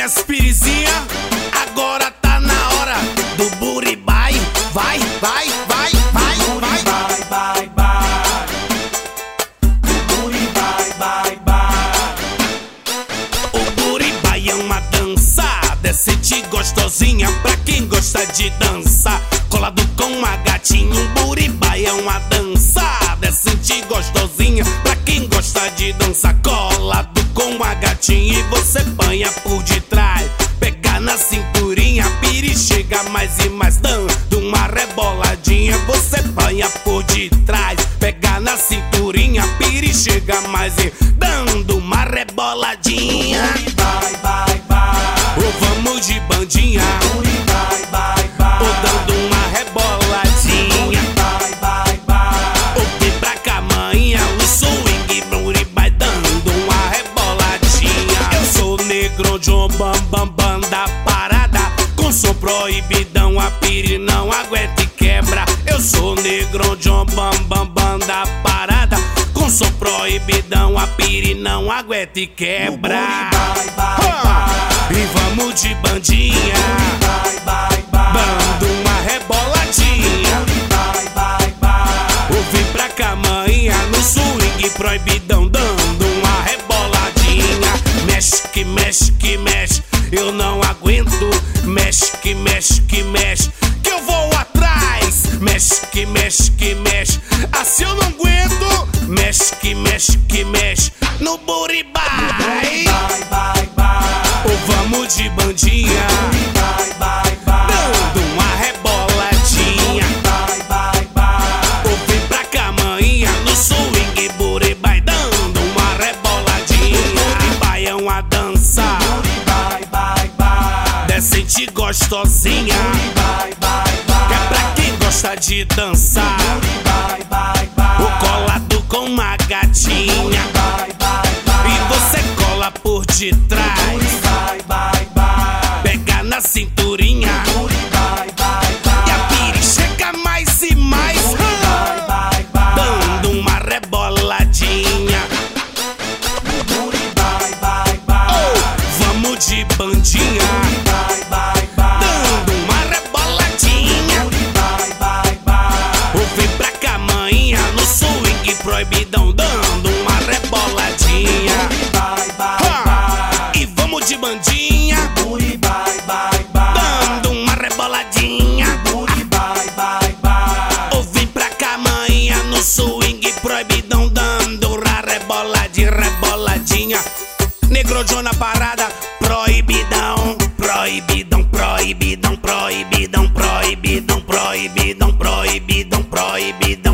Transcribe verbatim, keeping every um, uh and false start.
conhece Pirizinha? Agora tá na hora do buribai. Vai, vai, vai, vai, vai, vai, vai, vai. Buribai, vai, vai. O buribai é uma dança decente, gostosinha pra quem gosta de dançar. Colado com uma gatinha, um buribai é uma dança decente, gostosinha pra quem gosta de dançar. Colado com uma gatinha e você banha por detrás. Pega na cinturinha, piri chega mais e mais, dando uma reboladinha. Você banha por detrás. Pega na cinturinha, piri chega mais e dando uma reboladinha. Vai, vai, vai. Ou vamos de bandinha, Vai, vai, vai. ou dando uma reboladinha. Vai, vai, vai. Ou vem pra cá, manhã, o swing, buribai dando uma reboladinha. Eu sou negro, John Bam Bam Bam da parada. Com som proibidão, a piri não aguenta e quebra. Eu sou negro, John Bam Bam Bam da parada. Com som proibidão, a piri não aguenta e quebra. Vai, vai, Ah, e vamos de bandinha, vai, vai, vai. dando uma reboladinha. Vai, vai, vai. Ou vem pra cá, manhã, no swing proibidão, dando uma reboladinha. Mexe que mexe que mexe, eu não aguento. Mexe que mexe que mexe, que eu vou atrás. Mexe que mexe que mexe, assim eu não aguento. Mexe que mexe que mexe, no buribai. Vai, vai, vai. Ou vamos de bandinha, Vai, vai, vai. dando uma reboladinha. Vai, vai, vai. Ou vem pra cá, manhã, no swing, buribai, dando uma reboladinha. Buribai é uma dança Vai, vai, vai. decente, gostosinha. Vai, vai, vai. É pra quem gosta de dançar. Vai, vai, vai. O colado com uma gatinha Vai, vai, vai. e você cola por detrás. Vai, vai, vai. Pega na cinturinha Vai, vai, e vai. a piri chega mais e mais, Vai, vai, vai. dando uma reboladinha. Vai, vai, vai. Vamos de bandinha, Vai, vai, vai. dando uma reboladinha. Vai, vai, vai. Ou vem pra cá, manhã, no swing proibidão, dando uma reboladinha. Vai, vai, Ha! vai. E vamos de bandinha, Vai, vai, vai. dando uma reboladinha. Vai, vai, vai. Ou vem pra cá, manhã, no swing proibidão, dando uma reboladinha, reboladinha. Negro John na parada, proibidão, proibidão, proibidão, proibidão, proibidão, proibidão, proibidão, proibidão.